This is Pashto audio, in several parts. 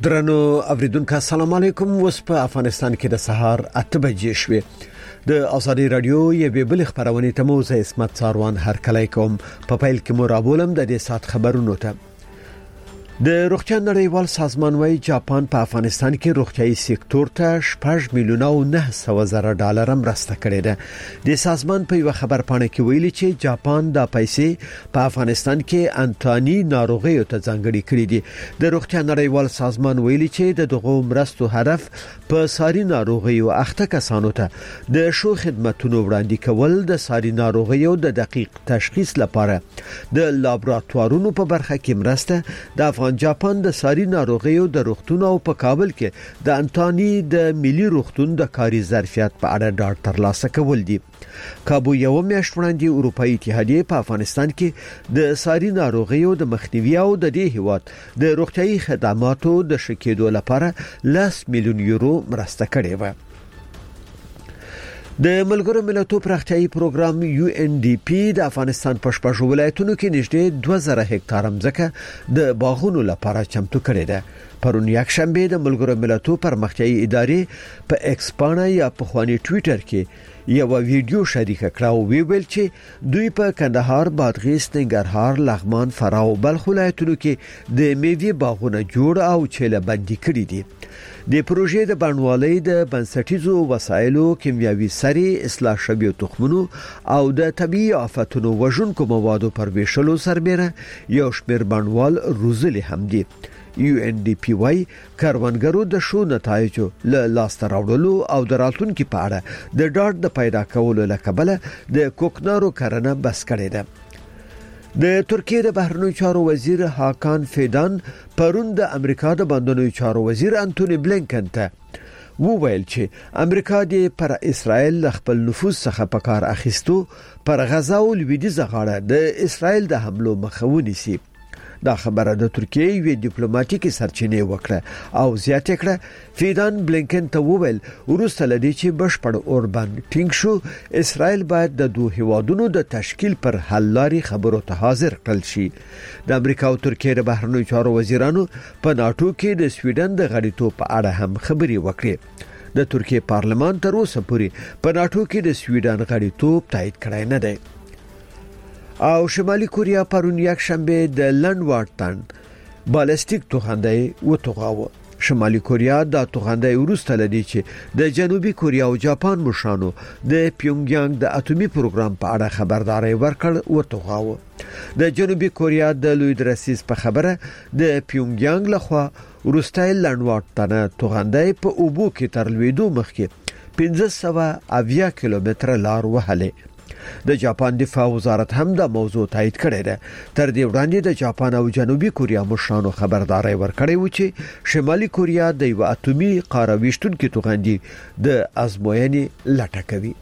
درنو اوریدونکو السلام علیکم. اوس په افغانستان کې د سهار 8 بجې شوې. د ازادي رادیو یوه بل خبرونه ته مو زه اسمت ساروان هر کله کوم په پیل کې مو رابولم د دې سات خبرونو ته. د روغتیا نړیوال سازمان وايي جاپان په افغانستان کې روغتيایي سکتور ته 6 میلیونه او 900,000 ډالر مرسته کړې ده. د سازمان په یو خبرپاڼه کې ویلي چې جاپان د پیسې په افغانستان کې انټاني ناروغي ته ځانګړي کړې دي. د روغتیا نړیوال سازمان ویلي چې د دغه مرستو هدف په ساري ناروغي او اخته کسانو ته د شو خدماتونو وړاندې کول، د ساري ناروغي او د دقیق تشخیص لپاره د لابراتوارونو په برخه کې مرسته، د جاپان د ساري ناروغیو د روغتون او په کابل کې د انټاني د ملي روغتون د کاري ظرفیت په اړه ډاډ ترلاسه کول دي. کابو یو میاشت وړاندې اروپאי اتحادیه په افغانستان کې د ساري ناروغیو د مخنیوي او د دې هیواد د روغتيایي خدماتو د شکېدو لپاره 10 میلیون یورو مرسته کړې و. د ملګرو ملتونو پراختیایي پروګرام UNDP د افغانستان په شپږ ولایتونو کې نږدې 2000 هکتار ځمکه د باغونو لپاره چمتو کړې ده. پرون یک شنبه د ملګرو ملتونو پرمختیایي ادارې په ایکس پاڼه یا په خواني ټوئیټر کې یو ویډیو شریک کړ او ویل چې دوی په کندهار، بادغیس، ننګرهار، لغمان، فراه او بلخ ولایتونو کې د میوې باغونه جوړ او چيله بندي کړی دي. د پروژې د بڼوالۍ د بنسټیزو وسایلو، کیمیاوي سرې، اصلاح شویو تخمونو او د طبيعي آفتونو وژونکو موادو پر ویشلو سربېره یو شمېر بڼوال روزلي هم دي. UNDP وايي کاروانګرو د شو نتایجو له لاس راوړلو او د راتلونکو په اړه د ډاډ د پیدا کولو لپاره د کوکنارو کرنه بس کړې ده. د ترکیه د بهرنیو چارو وزیر هاکان فیدان پرون د امریکا د بندونو چارو وزیر انټونی بلینکن ته وویل چې امریکا د پر اسرائیل خپل نفوذ څخه په کار اخیستو پر غزا او لویدیځ غاړه د اسرائیل د حملو مخه ونیسي. دا خبره د ترکیه یو ډیپلوماټیک سرچینه وکړه او زیاته کړه. فیدان بلینکن ته وویل ورسته لدی چې بشپړ اوربان ټینګ شو، اسرائیل باید د دوه هیوادونو د تشکیل پر حل لاري خبرو ته حاضر کړل شي. د امریکا او ترکیه د بهرنیو چارو وزیرانو په ناتو کې د سویډن د غړیتوب په اړه هم خبري وکړي. د ترکیه پارلمان تر اوسه پورې په ناتو کې د سویډن غړیتوب تایید کړی نه دی. او شمالي کوریا پرون یک شنبه د لنډوارتن بالستیک توغندۍ وتوغاوه. شمالي کوریا د توغندۍ ورسته لدی چې د جنوبي کوریا او جاپان مشرانو د پیونګیانګ د اټومي پروګرام په اړه خبرداري ورکړ وتوغاوه. د جنوبي کوریا د لوی درسیس په خبره د پیونګیانګ لخوا ورسته لنډوارتن توغندۍ په اوبو کې تر لویدو مخکې 1580 کیلومتر لار وهله. د جاپان دفاع وزارت هم د موضوع تایید کړی ده. تر دې وړاندې د جاپان او جنوبي کوریا مشرانو خبرداري ورکړی و چې شمالي کوریا د یو اټومي قارويشتونکو توغندۍ د ازموینې لټه کوي.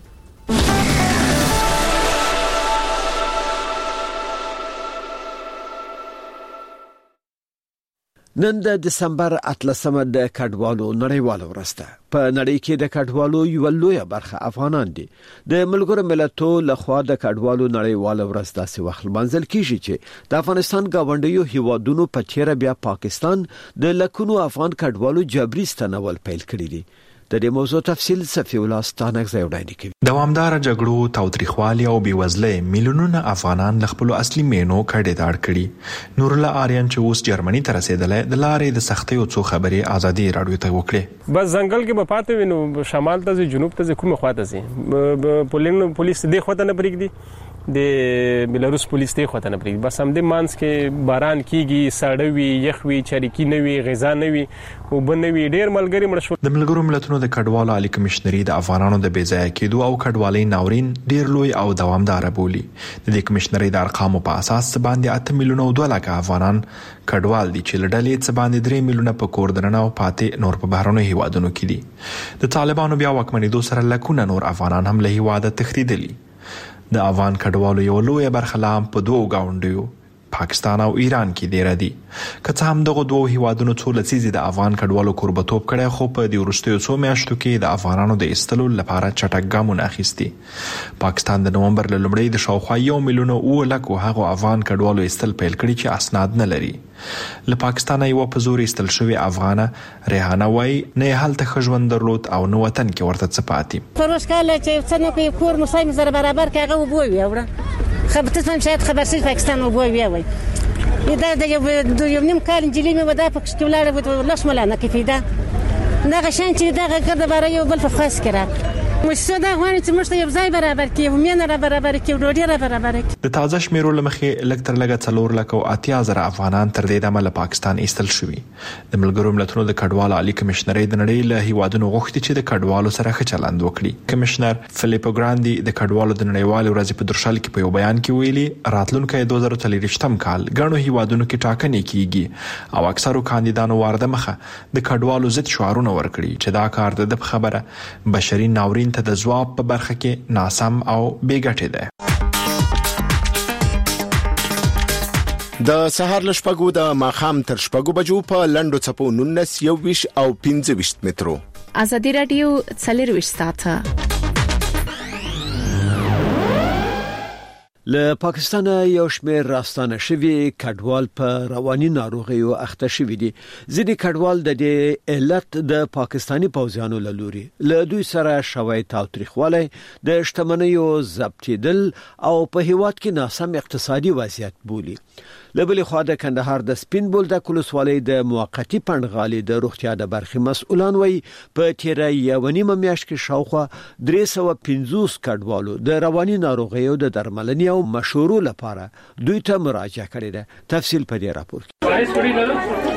نن د دسمبر 18 د کډوالو نړیواله ورځ ده. په نړۍ کې د کډوالو یو لوی برخه افغانان دي. د ملګرو ملتونو لخوا د کډوالو نړیواله ورځ داسې وخت منځل کیږي چې د افغانستان گاونډیو هیوادونو په تیر بیا پاکستان د لکونو افغان کډوالو جبري ستنول پیل کړی دي. د دې موضوع تفصیل صفی الله ستانک زیوډای کوي. دوامدار جګړو، تاوتریخوالي او بیوزلۍ میلیونونه افغانان ل خپل اصلي مینو کډې داړ کړي. نور الله آریان چې اوس جرمني ته رسیدلې د لارې د سختیو څو خبرې ازادي رادیو ته وکړي. بس ځنګل کې به پاتې وینو، شمال ته جنوب ته کومه خواته سي پولیس دې خواته نه پرېږدي، د بلاروس پولیس ته خواته نه پرېږدي. بس هم د مانس کې باران کیږي، ساړه وي، یخ وي، چریکی نه وي، غذا نه وي او بنوي. ډېر ملګری مړ شو. د ملګرو ملتونو د کډوالو عالی کمشنري د افغانانو د بیځای کېدو او کډوالۍ ناورین ډېر لوی او دوامدار بولی. د دې کمشنري د ارقامو په اساس باندې 8 میلیونه او 2 لک افغانان کډوال دي چې لړلې څه باندې 3 میلیونه په کور درنه او پاتې نور په بهرونو هیوادونو کې دي. د طالبانو بیا واکمنېدو سره لکونه نور افغانان هم له هیواده تښتېدلي. د افغان کډوالو یو لوی برخه لام په دوه گاونډیو پاکستان او ایران کې ډیر دي. که څه هم دغه دوه هیوادونو څو لسیزې د افغان کډوالو کوربتوب کړی، خو په دې وروستیو څو میاشتو کې د افغانانو د ایستلو لپاره چټک ګامونه اخیستي. پاکستان د نومبر له لومړۍ د شاوخوا 1,00,000 هغو افغان کډوالو ایستل پیل کړي چې اسناد نه لري. له پاکستانه یو په زور ایستل شوی افغانه ریحانه وایي نه هلته ښه ژوند درلود او نه وطن کې ورته څه پاتې. پروش کاله چې څنګه کوي کور مسایم سره برابر کې هغه وبوي اوره خبرتون شاید خبرسي پاکستان وبوي وي دا د یو نیم کال انجلي مې ودا په کې ولاړ لاس ملانه کې پیدا دا غشان چې دا غږ د یو بل په خاص کړه مشته دا غواړي چې موږ ته یو ځای برابر کړي، همینه را برابر کړي، ډوډۍ را برابر کړي. د تازه شمیرو له مخې لږ تر لږه 4,80,000 افغانان تر دې دمه له پاکستان ایستل شوي. د ملګرو ملتونو د کډوالو عالی کمشنرۍ د نړۍ له هیوادونو غوښتي چې د کډوالو سره ښه چلند وکړي. کمشنر فلیپو ګراندي د کډوالو د نړیوالې ورځې په درشل کې په یو بیان کې ویلي راتلونکي 2023 کال ګڼو هیوادونو کې ټاکنې کیږي او اکثرو کاندیدانو وارده مخه د کډوالو ضد شعارونه ورکړي چې دا کار د خبره بشري ناورین ته د ځواب په برخه کې ناسم او بې ګټې ده. د سهار له شپږو د ماښام تر شپږو بجو په لنډو څپو 19 21 او 25 مترو. ازادي رادیو 24 ساعته له پاکستان یو شمېر راستانه شوي کډوال په رواني ناروغیو اخته شوي دي. ځینې کډوال د دې علت د پاکستانی پوځیانو له لوري له دوی سره شوی تاوتریخوالی، د شتمنیو ضبطېدل او په هیواد کې ناسم اقتصادي وضعیت بولي. له بلې خوا د کندهار د سپین بولدک ولسوالۍ د موقتی پنډغالي د روغتیا د برخې مسؤلان وایي په تیره یوه نیمه میاشت کې شاوخوا 350 کډوالو د رواني ناروغیو د درملنې او مشورو لپاره دوی ته مراجعه کړې ده. تفصیل په دې راپور کې.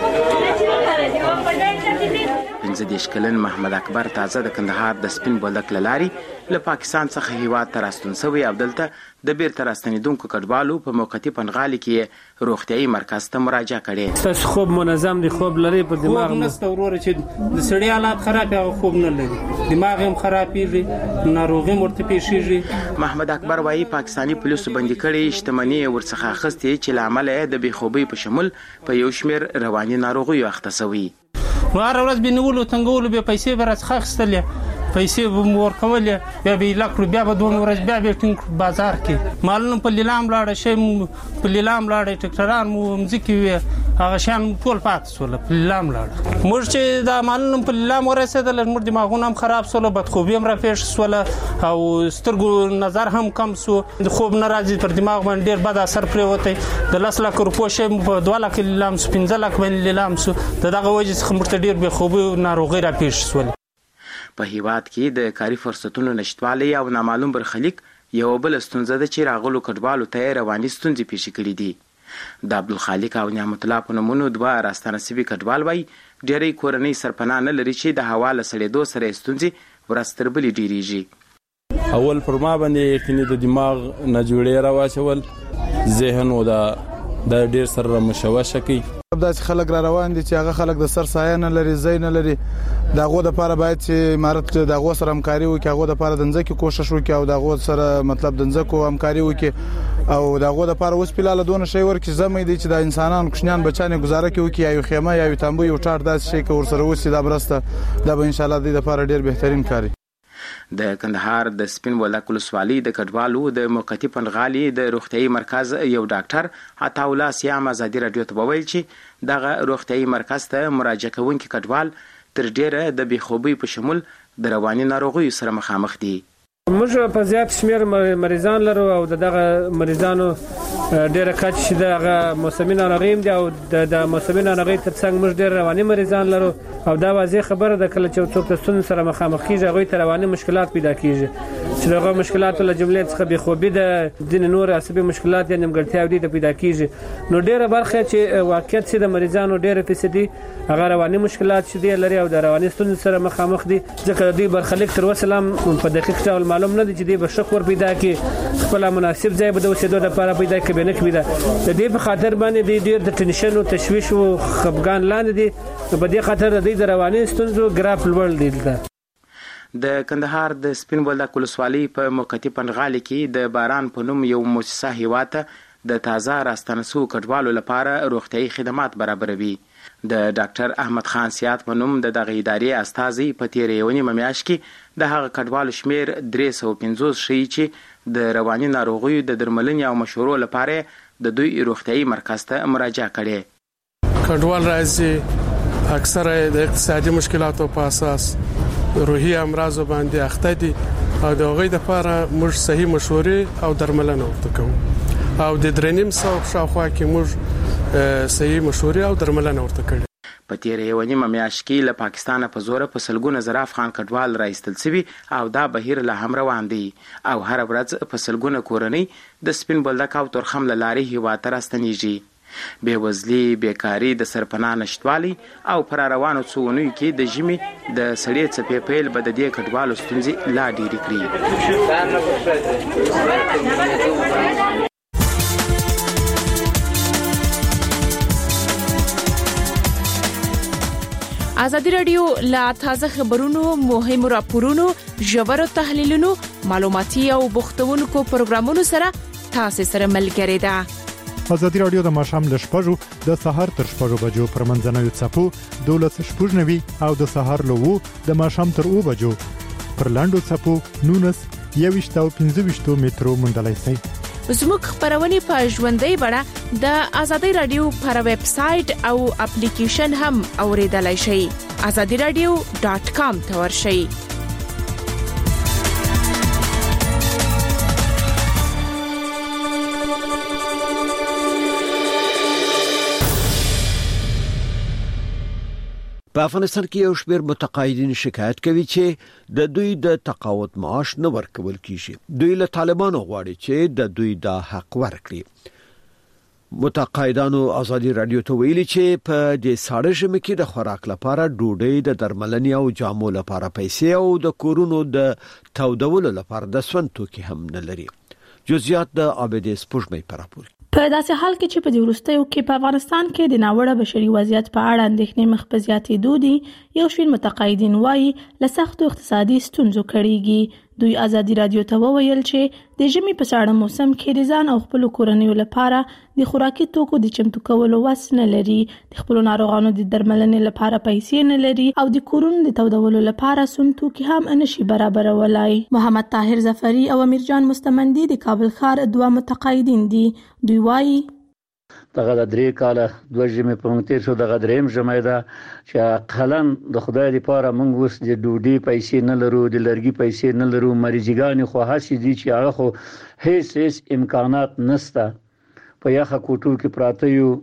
15 کلن محمد اکبر تازه د کندهار د سپین بولدک لاري له پاکستان څخه هیواد ته راستون شوی او دلته د بیرته راستنېدونکو کډوالو په موقتی پنډغالي کې روغتيایي مرکز ته مراجعه کړې. تاسو خوب منظم دي، خوب لري، په دماغ نست وروره چې د سړی حالات خراب او خوب نه لري، دماغ هم خرابېږي، ناروغي مرته پیښیږي. محمد اکبر وايي پاکستانی پولیسو باندې کړي شتمنۍ ورڅخه اخستې چې لامل یې د بېخوبۍ په شمول په یو شمېر رواني ناروغیو اخته شوي. هر ورځ به نیولو تنګولو به پیسې به راڅخه اخیستلې، پیسې به ورکولې، بیا به لاکړو، بیا به دوه ورځ بیا به ټینګ بازار کې مالونه په لیلام لاړه شي، په لیلام لاړه ټکټران مو مزکی وي، هغه شان ټول پات سول په لیلام لاړه. موږ چې دا مالونه په لیلام ورسېدل، موږ دماغونه هم خراب سول، بدخوبي هم راپېښ سول او سترګو نظر هم کم سو، د خوب نه راځي، پر دماغ باندې ډیر بد اثر پرېوتی. د 10 لک روپو شی په 2 لک لیلام سو، 15 لک باندې لیلام سو، دغه وجه څخه موږ ډیر به خوبي ناروغي راپېښ سول. په هیواد کې د کاري فرصتونو نشټوالی او نامعلوم برخلیک یو بل ستونزه ده چې راغلو کډوالو ته رواني ستونزې پیښې کړې دي. د عبدالخالق او نعمت الله په نومونو دوه راستانه سوي کډوال وایي ډېری کورنۍ سرپناه نه لري چې د هوا له سړېدو سره ستونزې ورځ تر بلې ډېرېږي. اول پر ما باندې یقیني د دماغ نه جوړې راواچول، ذهن او د ډېر سره مشوشه کوي. داسې خلک را روان دي چې هغه خلک د سر سایه نه لري، ځای نه لري. دغه د لپاره باید چې امارت دغه سره همکاري وکړي، هغه د لپاره د ځنځکې کوشش وکړي او دغه سره مطلب د ځنځکو همکاري وکړي او دغه د لپاره اوس پلاله دونه شی ورکړي زمې دي چې د انسانانو کوشنیان بچانه گزاره کوي، یو خیمه یا یو تنبو یو ټاټ داسې شي که ورسره وسی دا برسته دا به ان شاء الله د لپاره ډیر بهترین کاری. د کندهار د سپین بولدک ولسوالۍ د کډوالو د موقتی پنډغالي د روغتيایي مرکز یو ډاکټر عطا الله سیام ازادي رادیو ته وویل چې دغه روغتيایي مرکز ته مراجعه کوونکي کډوال تر ډیره د بېخوبۍ په شمول د رواني ناروغیو سره مخامخ دي. موږ په زیات شمیر مریضان لرو او دغه مریضانو ډیره کچ چې دغه موسمي ناروغي دي او د موسمي ناروغي ترڅنګ موږ ډیر رواني مریضان لرو او دا واضح خبره ده کله چې څوک د ستونزې سره مخامخ کیږي هغوی ته رواني مشکلات پیدا کیږي چې دغه مشکلاتو له جملې څخه بېخوبي د ځینې نور عصبي مشکلات یا نیمګړتیاوې دي پیدا کیږي. نو ډیره برخه چې واقعیت چې د مریضانو ډیره فیصدي هغه رواني مشکلات چې دي لري او د رواني ستونزې سره مخامخ دي، ځکه د دوی برخلیک تر اوسه هم په دقیق ډول معلوم نه دي چې دوی به ښه کور پیدا کړي، خپل مناسب ځای به د اوسېدو لپاره پیدا کړي به نه کړي. د دې په خاطر باندې دوی ډېر د ټینشن او تشویش او خفګان لاندې دي، په دې خاطر د دوی د رواني ستونزو ګراف لوړ دی. د کندهار د سپین بولدک ولسوالۍ په موقتی پنډغالي کې د باران په نوم یو مؤسسه هیواد ته د تازه راستنه شوو کډوالو لپاره روغتیايي خدمات برابروي. د ډاکټر احمد خان سیات په نوم د دغه ادارې استازي په تیرې یوې نیمه میاشت کې د هغه کډوالو شمیر 350 ښیي چې د رواني ناروغیو د درملنې او مشورو لپاره د دوی روغتیايي مرکز ته مراجعه کړې. کډوال راځي اکثره د اقتصادي مشکلاتو په اساس روحي امراض باندې اخته دي او د هغوی لپاره موږ صحیح مشورې او درملنه ورته کوو او د 3.5 شاوخوا کې موږ صحیح مشورې او درملنه ورته کړې. په تیرې یوه نیمه میاشت کې له پاکستانه په زوره په سلګونه زره افغان کډوال راایستل شوي او دا بهیر لا هم روان دی او هر ورځ په سلګونه کورنۍ د سپین بولدک او تورخم له لارې هیواد ته راستنیږي. بېوزلي، بیکاري، د سرپناه نشتوالي او پر روانو څو اونیو کې د ژمي د سړې څپې پیل به د دې کډوالو ستونزې لا ډېرې کړي. ازادي رادیو لا تازه خبرونو، مهمو راپورونو، ژورو تحلیلونو، معلوماتي او بوختونکو پروګرامونو سره تاسو سره ملګری ده. ازادي رادیو د ماښام ل 6:00 د سحر تر 6:00 بجو پر منځنوي څپو 12:90 او د سحر له 2 د ماښام تر 2 بجو پر لاندو څپو 19 او 15 مترو مندلای شي. زموږ خبرونه په ژوندۍ بڼه د ازادي رادیو پر ویب سټ او اپلیکیشن هم اوریدلای شئ. azadiradio.com ته ورشئ. په افغانستان کې یو شمېر متقاعدین شکایت کوي چې د دوی د تقاعد معاش نه ورکول کیږي. دوی له طالبانو غواړي چې د دوی د حق ورکړي. متقاعدانو ازادي رادیو ته ویلي چې په دې ساړه ژمي کې د خوراک لپاره ډوډۍ، د درملنې او جامو لپاره پیسې او د کورونو د تودولو لپاره د سون توکي هم نه لري. جزئیات د عابد سپوږمۍ په راپور. په داسې حال کې چې په دې وروستیو کې په افغانستان کې د ناوړه بشري وضعیت په اړه اندېښنې مخ په زیاتېدو دي، یو شمېر متقاعدین وایي له سختو اقتصادي ستونزو کړېږي. دوی ازادي رادیو ته وویل چې د ژمي په ساړه موسم کې د ځان او خپل کورنیو لپاره د خوراکي توکو د چمتو کولو وس نه لري، د خپل ناروغانو د درملنې لپاره پیسې نه لري او د کورونو د تودولو لپاره سون توکي هم نشي برابرولای. محمد طاهر ظفری او امیر جان مستمندي د کابل ښار دوه متقاعدین دي. دوی وایي دغه د 3 کاله دوه ژمې په مونږ تیر شو، دغه دریم ژمې ده چې قلن د خدای لپاره مونږ اوس د ډوډۍ پیسې نه لرو، د لرګي پیسې نه لرو، مریضګان خو هڅې دي چې هغه خو هیڅ امکانات نشته. په یخه کوټو کې پراته یو،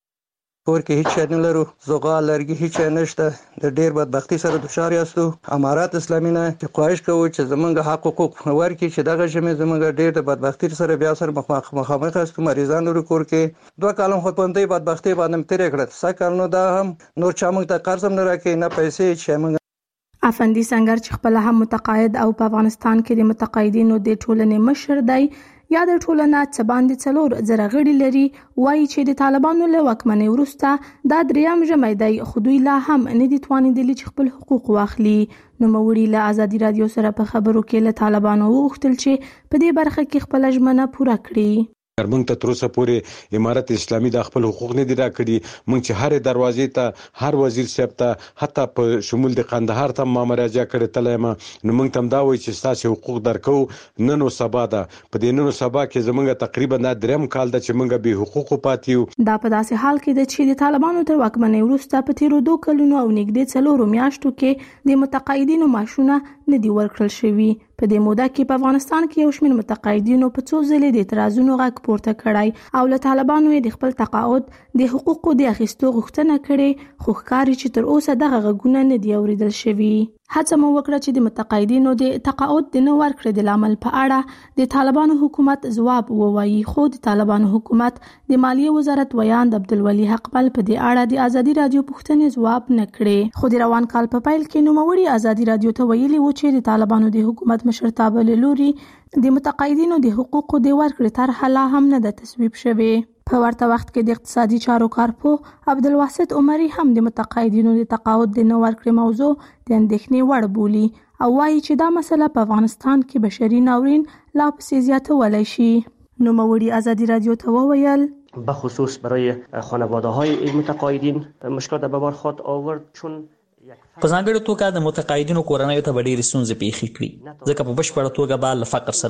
کور کې هیڅ نه لرو، زغال لرګي هیڅ نشته. د ډېر بدبختی سره دچار یاستو. امارات اسلامي نه چې خواهش کوو چې زمونږ حق حقوق ورکړي چې دغه ژمې زمونږ ډېر د بدبختی سره بیا سره مخامخ یاستو. مریضان لرو کور کې 2 کالم خو پوندې بدبختی باندې تیر کړل. 3 کال نو دا هم نور چا موږ ته قرض هم نه راکړي نه پیسې چې موږ. افندي سنگر چې خپل هم متقاعد او په افغانستان کې د متقاعدینو د ټولنې مشر دی، یا د ټولنه څه باندې 4 زره غړي لري، وایي چې د طالبانو له واکمنۍ وروسته دا دریم ژمی دی خو دوی لا هم نه دي توانېدلي چې خپل حقوق واخلي. نوموړي له ازادي رادیو سره په خبرو کې له طالبانو وغوښتل چې په دې برخه کې خپل ژمنه پوره کړي. موږ ته تر اوسه پورې امارت اسلامي د خپل حقوق نه دی راکړي. موږ چې هر دروازې ته هر وزیر صاحب ته حتی په شمول د قندهار ته ما مراجعه کړې تلم، نو موږ تم دا وایي چې تاسو حقوق درکو نن او سبا ده. په دې نن او سبا کې زمونږ تقریبا نه دریم کال ده چې موږ به حقوق پاتیو. دا په داسې حال کې ده چې د طالبانو تر واکمنۍ وروسته په تیرو 2 کلونو او نږدې 4 میاشتو کې د متقاعدینو معاشونه نه دي ورکړل شوي. په دې موده کې په افغانستان کې یو شمېر متقاعدینو په څو ځلې د اعتراضونو غږ پورته کړی او له طالبانو د خپل تقاعد د حقوقو د اخیستو غوښتنه کړې، خو ښکاري چې تر اوسه دغه غږونه نه دي اوریدل شوي. هڅه مو وکړه چې د متقاعدینو د تقاعد د نه ورکړې د لامل په اړه د طالبانو حکومت ځواب ووایي، خو د طالبانو حکومت د مالیې وزارت ویاند عبدالولي حقپل په دې اړه د ازادي رادیو پوښتنې ځواب نه کړې. خو د روان کال په پیل کې نوموړي ازادي رادیو ته ویلي و چې د طالبانو د حکومت مشرتابه له لوري د متقاعدینو د حقوقو د ورکړې طرحه لا هم نه ده تصویب شوې. په ورته وخت کې د اقتصادي چارو کارپوه عبدالواسط عمري هم د متقاعدینو د تقاعد د نه ورکړې موضوع د اندېښنې وړ بولي او وایي چې دا مسله په افغانستان کې بشري ناورین لا پسې زیاتولی شي. نوموړي ازادي رادیو ته وویل بخصوص برای خانواده‌های متقاعدین مشکلات به بار خود آورد، چون په ځانګړې توګه د متقاعدینو کورنیو ته ډېرې ستونزې پیښې کړې ځکه په بشپړه توګه به له فقر سره